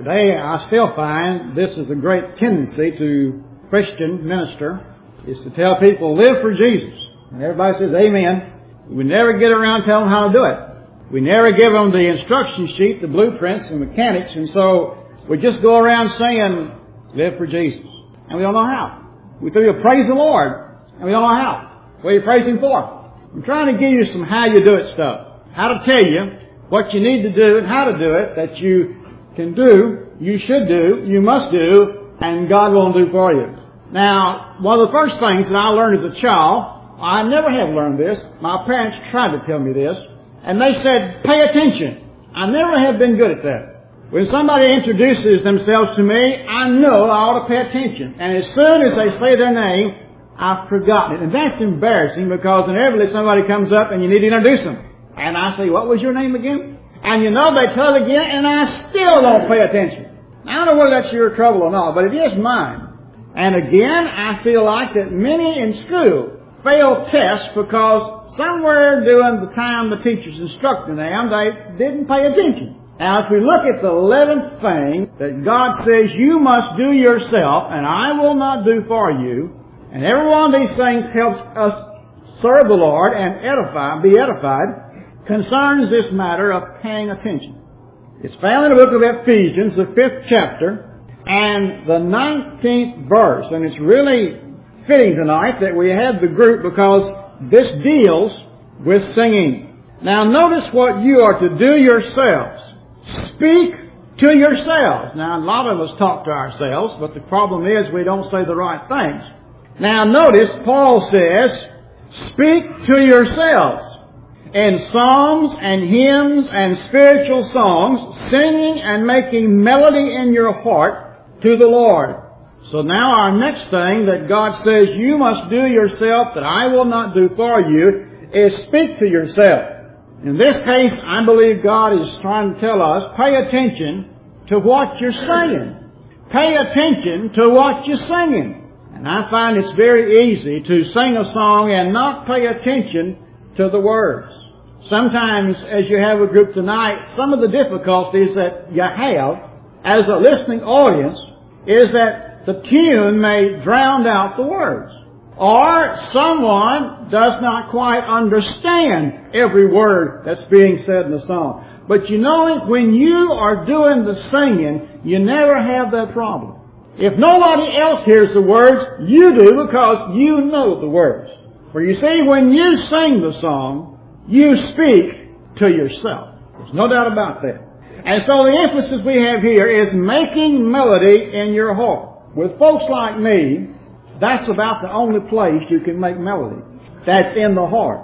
Today, I still find this is a great tendency to Christian minister, is to tell people, live for Jesus. And everybody says, amen. We never get around telling them how to do it. We never give them the instruction sheet, the blueprints and mechanics, and so we just go around saying, live for Jesus. And we don't know how. We tell you, praise the Lord, and we don't know how. What are you praising for? I'm trying to give you some how you do it stuff. How to tell you what you need to do and how to do it, that you can do, you should do, you must do, and God will do for you. Now, one of the first things that I learned as a child, I never have learned this. My parents tried to tell me this, and they said, pay attention. I never have been good at that. When somebody introduces themselves to me, I know I ought to pay attention. And as soon as they say their name, I've forgotten it. And that's embarrassing because inevitably somebody comes up and you need to introduce them. And I say, what was your name again? And you know, they tell it again, and I still don't pay attention. Now, I don't know whether that's your trouble or not, but it is mine. And again, I feel like that many in school fail tests because somewhere during the time the teacher's instructing them, they didn't pay attention. Now, if we look at the 11th thing that God says you must do yourself, and I will not do for you, and every one of these things helps us serve the Lord and be edified, concerns this matter of paying attention. It's found in the book of Ephesians, the 5th chapter, and the 19th verse. And it's really fitting tonight that we have the group because this deals with singing. Now notice what you are to do yourselves. Speak to yourselves. Now a lot of us talk to ourselves, but the problem is we don't say the right things. Now notice Paul says, speak to yourselves in psalms and hymns and spiritual songs, singing and making melody in your heart to the Lord. So now our next thing that God says you must do yourself that I will not do for you is speak to yourself. In this case, I believe God is trying to tell us, pay attention to what you're saying. Pay attention to what you're singing. And I find it's very easy to sing a song and not pay attention to the words. Sometimes, as you have a group tonight, some of the difficulties that you have as a listening audience is that the tune may drown out the words. Or someone does not quite understand every word that's being said in the song. But you know, when you are doing the singing, you never have that problem. If nobody else hears the words, you do because you know the words. For you see, when you sing the song, you speak to yourself. There's no doubt about that. And so the emphasis we have here is making melody in your heart. With folks like me, that's about the only place you can make melody. That's in the heart.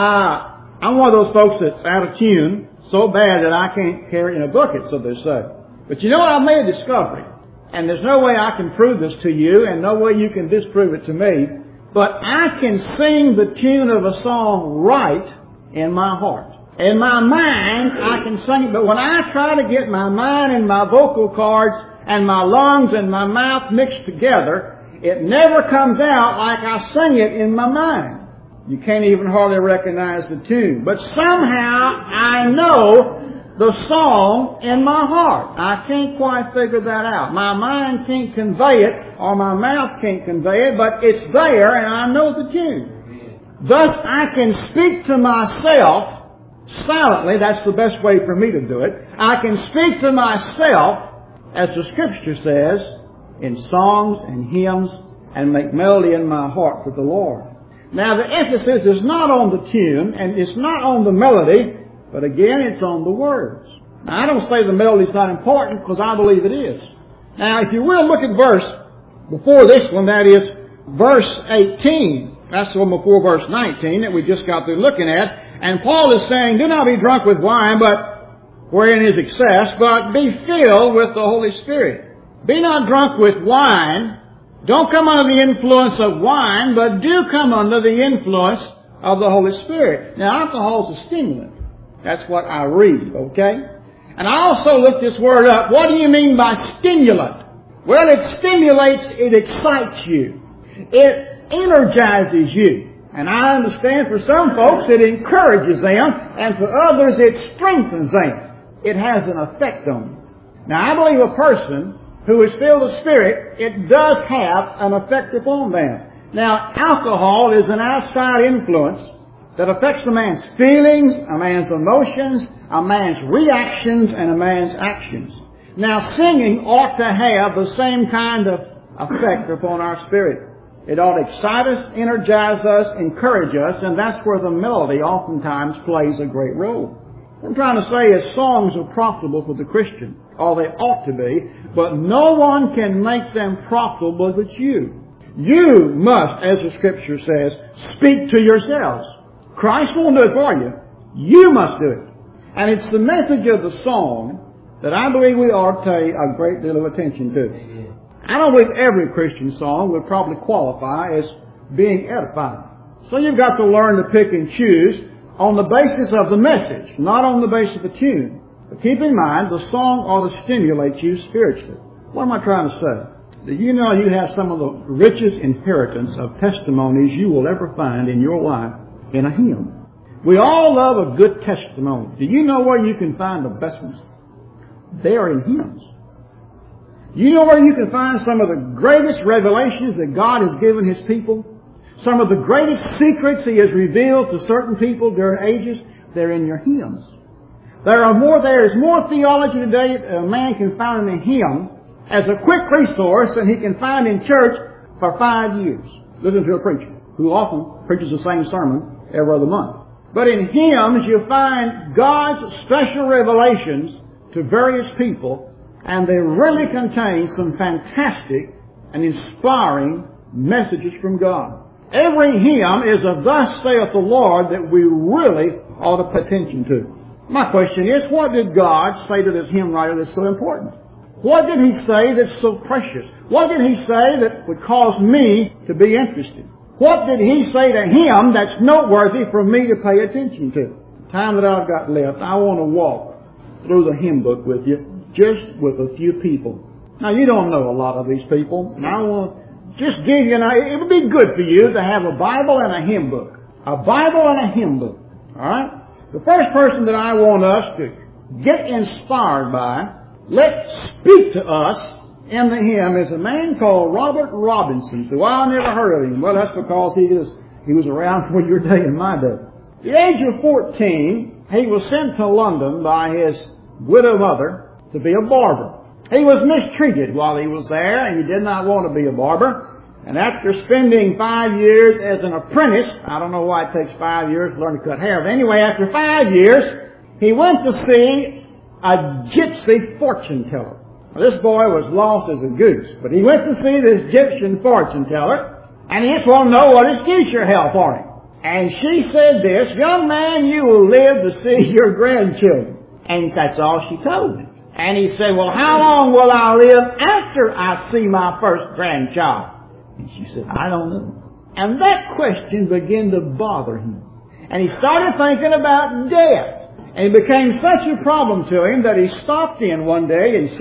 I'm one of those folks that's out of tune so bad that I can't carry in a bucket, so they say. But you know what? I've made a discovery. And there's no way I can prove this to you, and no way you can disprove it to me. But I can sing the tune of a song right in my heart. In my mind, I can sing it, but when I try to get my mind and my vocal cords and my lungs and my mouth mixed together, it never comes out like I sing it in my mind. You can't even hardly recognize the tune. But somehow I know the song in my heart. I can't quite figure that out. My mind can't convey it, or my mouth can't convey it, but it's there and I know the tune. Thus, I can speak to myself silently. That's the best way for me to do it. I can speak to myself, as the Scripture says, in songs and hymns, and make melody in my heart to the Lord. Now, the emphasis is not on the tune, and it's not on the melody, but again, it's on the words. Now, I don't say the melody's not important, because I believe it is. Now, if you will, look at verse before this one, that is verse 18. That's the one before verse 19 that we just got through looking at. And Paul is saying, do not be drunk with wine, but wherein is excess, but be filled with the Holy Spirit. Be not drunk with wine. Don't come under the influence of wine, but do come under the influence of the Holy Spirit. Now, alcohol is a stimulant. That's what I read, okay? And I also looked this word up. What do you mean by stimulant? Well, it stimulates, it excites you. It energizes you. And I understand for some folks it encourages them, and for others it strengthens them. It has an effect on them. Now, I believe a person who is filled with Spirit, it does have an effect upon them. Now, alcohol is an outside influence that affects a man's feelings, a man's emotions, a man's reactions, and a man's actions. Now, singing ought to have the same kind of effect upon our spirit. It ought to excite us, energize us, encourage us, and that's where the melody oftentimes plays a great role. What I'm trying to say is songs are profitable for the Christian, or they ought to be, but no one can make them profitable but you. You must, as the Scripture says, speak to yourselves. Christ won't do it for you. You must do it. And it's the message of the song that I believe we ought to pay a great deal of attention to. I don't believe every Christian song would probably qualify as being edifying. So you've got to learn to pick and choose on the basis of the message, not on the basis of the tune. But keep in mind, the song ought to stimulate you spiritually. What am I trying to say? Do you know you have some of the richest inheritance of testimonies you will ever find in your life in a hymn? We all love a good testimony. Do you know where you can find the best ones? They are in hymns. You know where you can find some of the greatest revelations that God has given His people? Some of the greatest secrets He has revealed to certain people during ages? They're in your hymns. There is more theology today that a man can find in a hymn as a quick resource than he can find in church for 5 years. Listen to a preacher who often preaches the same sermon every other month. But in hymns you find God's special revelations to various people, and they really contain some fantastic and inspiring messages from God. Every hymn is a "Thus saith the Lord" that we really ought to pay attention to. My question is, what did God say to this hymn writer that's so important? What did He say that's so precious? What did He say that would cause me to be interested? What did He say to him that's noteworthy for me to pay attention to? The time that I've got left, I want to walk through the hymn book with you, just with a few people. Now, you don't know a lot of these people, and I want to just give you it would be good for you to have a Bible and a hymn book. A Bible and a hymn book. Alright? The first person that I want us to get inspired by, let speak to us in the hymn, is a man called Robert Robinson, who I never heard of him. Well, that's because he was around for your day and my day. At the age of 14, he was sent to London by his widow mother to be a barber. He was mistreated while he was there, and he did not want to be a barber. And after spending 5 years as an apprentice, I don't know why it takes 5 years to learn to cut hair, but anyway, after 5 years, he went to see a gypsy fortune teller. Now, this boy was lost as a goose, but he went to see this Egyptian fortune teller, and he just wanted to know what his future held for him. And she said this, "Young man, you will live to see your grandchildren." And that's all she told him. And he said, "Well, how long will I live after I see my first grandchild?" And she said, "I don't know." And that question began to bother him. And he started thinking about death. And it became such a problem to him that he stopped in one day in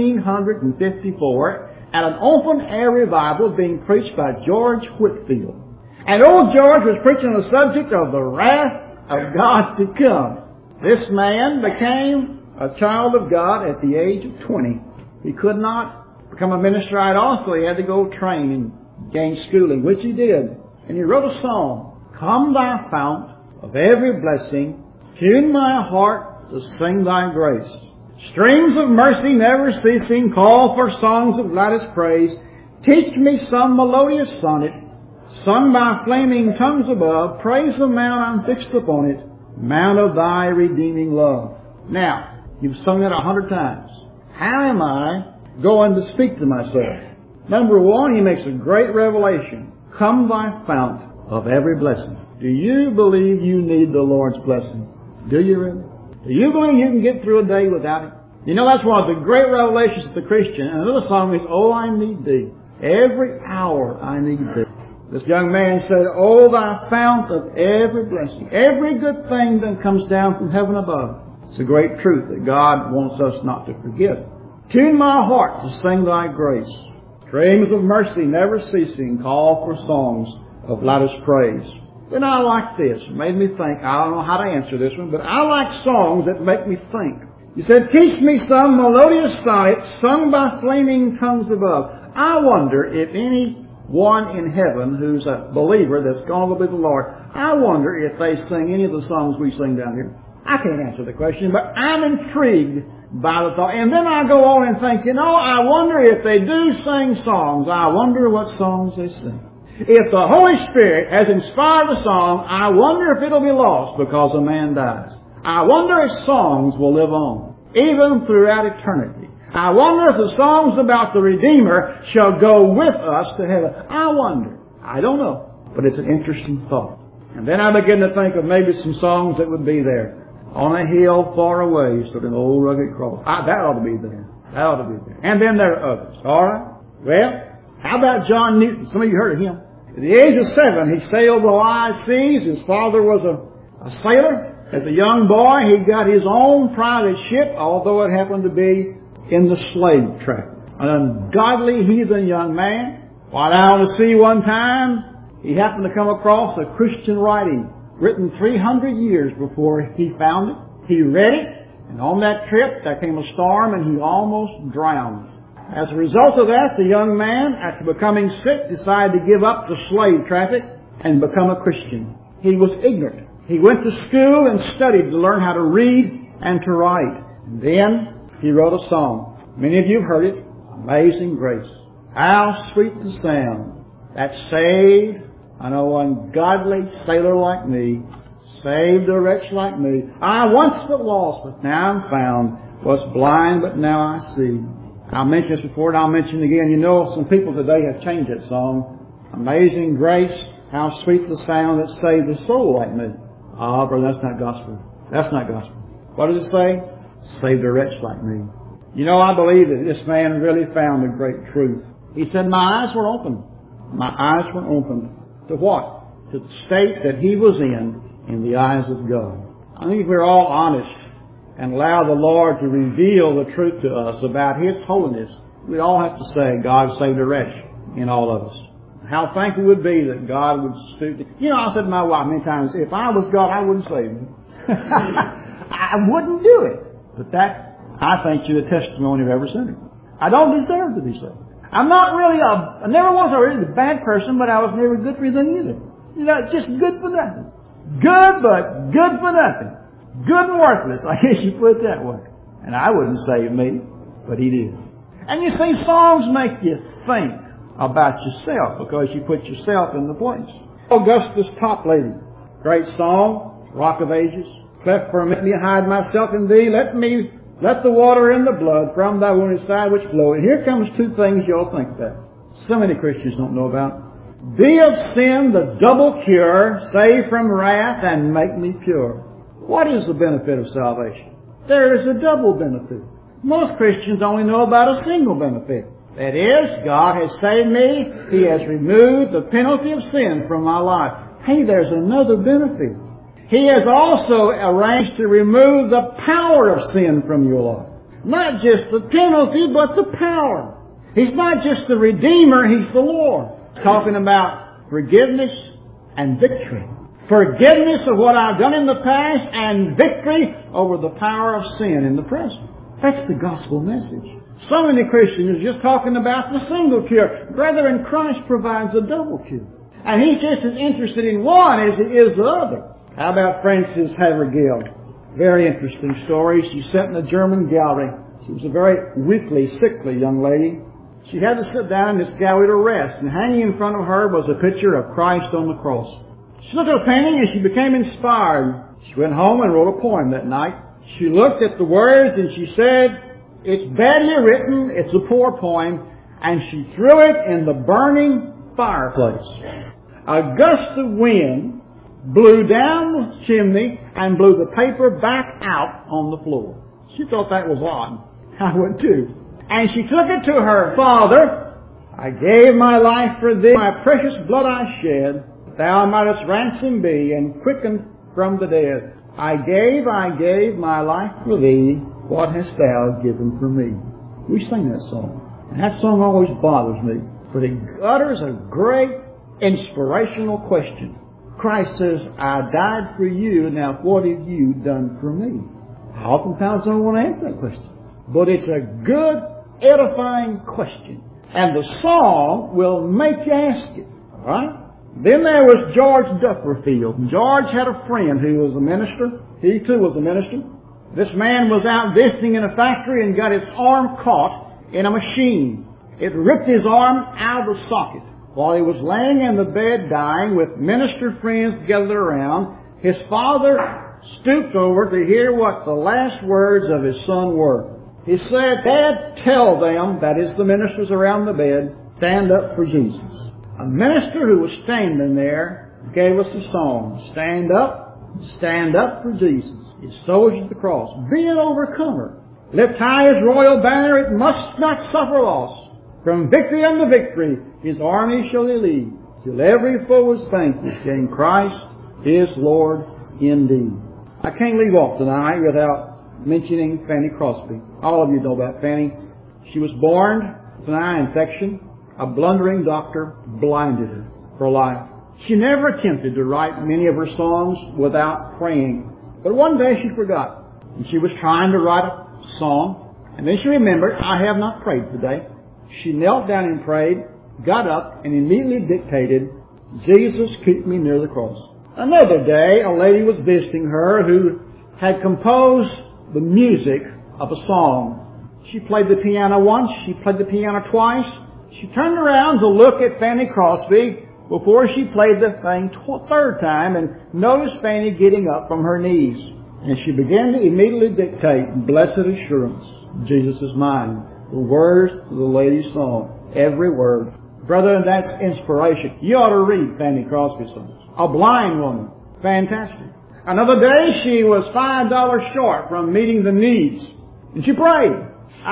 1754 at an open-air revival being preached by George Whitefield. And old George was preaching on the subject of the wrath of God to come. This man became a child of God at the age of 20. He could not become a minister at all, so he had to go train and gain schooling, which he did. And he wrote a song, "Come Thou Fount of every blessing, tune my heart to sing Thy grace. Streams of mercy never ceasing, call for songs of loudest praise. Teach me some melodious sonnet, sung by flaming tongues above. Praise the mount I'm fixed upon it, mount of Thy redeeming love." Now, you've sung that 100 times. How am I going to speak to myself? Number one, he makes a great revelation. Come Thy fount of every blessing. Do you believe you need the Lord's blessing? Do you really? Do you believe you can get through a day without it? You know, that's one of the great revelations of the Christian. And another song is, "Oh, I need Thee. Every hour I need Thee." This young man said, "Oh, Thy fount of every blessing." Every good thing that comes down from heaven above. It's a great truth that God wants us not to forget. Tune my heart to sing Thy grace. Streams of mercy never ceasing, call for songs of loudest praise. Then I like this. It made me think. I don't know how to answer this one, but I like songs that make me think. He said, teach me some melodious sonnet sung by flaming tongues above. I wonder if anyone in heaven who's a believer that's gone to be the Lord, I wonder if they sing any of the songs we sing down here. I can't answer the question, but I'm intrigued by the thought. And then I go on and think, I wonder if they do sing songs. I wonder what songs they sing. If the Holy Spirit has inspired a song, I wonder if it'll be lost because a man dies. I wonder if songs will live on, even throughout eternity. I wonder if the songs about the Redeemer shall go with us to heaven. I wonder. I don't know. But it's an interesting thought. And then I begin to think of maybe some songs that would be there. On a hill far away stood an old rugged cross. That ought to be there. That ought to be there. And then there are others. All right? Well, how about John Newton? Some of you heard of him. At the age of 7, he sailed the wide seas. His father was a sailor. As a young boy, he got his own private ship, although it happened to be in the slave trade. An ungodly heathen young man. While out at sea one time, he happened to come across a Christian writing written 300 years before he found it. He read it, and on that trip there came a storm and he almost drowned. As a result of that, the young man, after becoming sick, decided to give up the slave traffic and become a Christian. He was ignorant. He went to school and studied to learn how to read and to write. And then he wrote a song. Many of you have heard it. Amazing Grace. How sweet the sound that saved an ungodly sailor like me, saved a wretch like me. I once was lost, but now I'm found. Was blind, but now I see. I mentioned this before, and I'll mention it again. Some people today have changed that song. Amazing Grace, how sweet the sound that saved a soul like me. Ah, brother, that's not gospel. That's not gospel. What does it say? Saved a wretch like me. I believe that this man really found a great truth. He said, my eyes were opened. My eyes were opened. To what? To the state that he was in the eyes of God. I think if we're all honest and allow the Lord to reveal the truth to us about His holiness, we'd all have to say, God saved a wretch in all of us. How thankful would be that God would stoop to... I said to my wife many times, if I was God, I wouldn't save me. I wouldn't do it. But that, I think, is the testimony of every sinner. I don't deserve to be saved. I'm not really I never was a really bad person, but I was never good for anything either. Just good for nothing. Good, but good for nothing. Good and worthless, I guess you put it that way. And I wouldn't save me, but He did. And you see, songs make you think about yourself because you put yourself in the place. Augustus Toplady, great song, Rock of Ages. Cleft for me, hide myself in Thee. Let the water and the blood from Thy wounded side which flow. And here comes two things you'll think about. So many Christians don't know about. Be of sin the double cure, save from wrath and make me pure. What is the benefit of salvation? There is a double benefit. Most Christians only know about a single benefit. That is, God has saved me. He has removed the penalty of sin from my life. Hey, there's another benefit. He has also arranged to remove the power of sin from your life. Not just the penalty, but the power. He's not just the Redeemer, He's the Lord. Talking about forgiveness and victory. Forgiveness of what I've done in the past and victory over the power of sin in the present. That's the gospel message. So many Christians are just talking about the single cure. Brethren, Christ provides a double cure. And He's just as interested in one as He is the other. How about Frances Havergal? Very interesting story. She sat in a German gallery. She was a very weakly, sickly young lady. She had to sit down in this gallery to rest, and hanging in front of her was a picture of Christ on the cross. She looked at the painting and she became inspired. She went home and wrote a poem that night. She looked at the words and she said, it's badly written, it's a poor poem, and she threw it in the burning fireplace. A gust of wind blew down the chimney and blew the paper back out on the floor. She thought that was odd. I would too. And she took it to her father. I gave my life for thee, my precious blood I shed, that thou mightest ransom be and quicken from the dead. I gave my life for thee, what hast thou given for me? We sing that song. And that song always bothers me, but it utters a great inspirational question. Christ says, I died for you, now what have you done for me? I oftentimes don't want to answer that question. But it's a good, edifying question. And the song will make you ask it. All right? Then there was George Dufferfield. George had a friend who was a minister. He too was a minister. This man was out visiting in a factory and got his arm caught in a machine. It ripped his arm out of the socket. While he was laying in the bed dying with minister friends gathered around, his father stooped over to hear what the last words of his son were. He said, "Dad, tell them," that is the ministers around the bed, "stand up for Jesus." A minister who was standing there gave us a song. Stand up for Jesus. His soldiers of the cross. Be an overcomer. Lift high his royal banner, it must not suffer loss. From victory unto victory, his army shall he lead, till every foe is vanquished, and Christ is Lord indeed. I can't leave off tonight without mentioning Fanny Crosby. All of you know about Fanny. She was born with an eye infection. A blundering doctor blinded her for life. She never attempted to write many of her songs without praying. But one day she forgot. And she was trying to write a song. And then she remembered, I have not prayed today. She knelt down and prayed, got up, and immediately dictated, Jesus, keep me near the cross. Another day, a lady was visiting her who had composed the music of a song. She played the piano once. She played the piano twice. She turned around to look at Fanny Crosby before she played the thing third time and noticed Fanny getting up from her knees. And she began to immediately dictate, blessed assurance, Jesus is mine. The words of the lady's song. Every word. Brother, that's inspiration. You ought to read Fanny Crosby's songs. A blind woman. Fantastic. Another day she was $5 short from meeting the needs. And she prayed.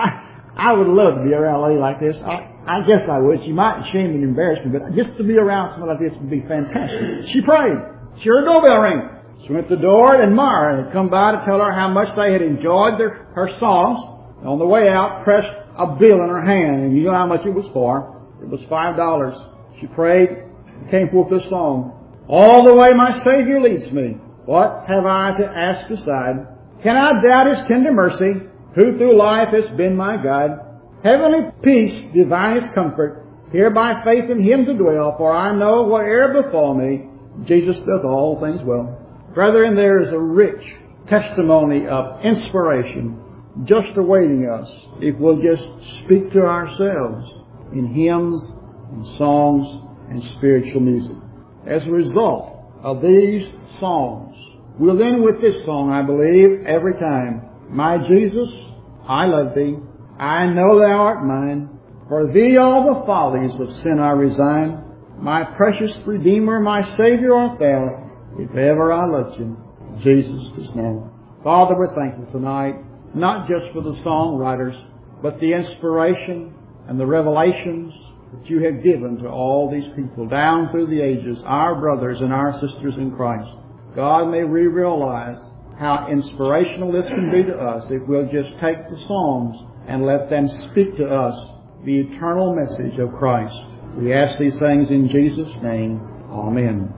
I would love to be around a lady like this. I guess I would. She might shame and embarrass me, but just to be around someone like this would be fantastic. She prayed. She heard a doorbell ring. She went to the door, and Mara had come by to tell her how much they had enjoyed her songs. And on the way out, pressed a bill in her hand, and you know how much it was for. It was $5. She prayed, and came forth this song. All the way my Savior leads me, what have I to ask beside? Can I doubt His tender mercy, who through life has been my guide? Heavenly peace, divinest comfort, here by faith in Him to dwell, for I know whate'er befall me, Jesus doth all things well. Brethren, there is a rich testimony of inspiration just awaiting us if we'll just speak to ourselves in hymns and songs and spiritual music. As a result of these songs, we'll end with this song, I believe, every time. My Jesus, I love Thee. I know Thou art mine. For Thee all the follies of sin I resign. My precious Redeemer, my Savior art Thou. If ever I loved You, Jesus is now. Father, we're thankful tonight, not just for the songwriters, but the inspiration and the revelations that You have given to all these people down through the ages, our brothers and our sisters in Christ. God, may we realize how inspirational this can be to us if we'll just take the songs and let them speak to us the eternal message of Christ. We ask these things in Jesus' name. Amen.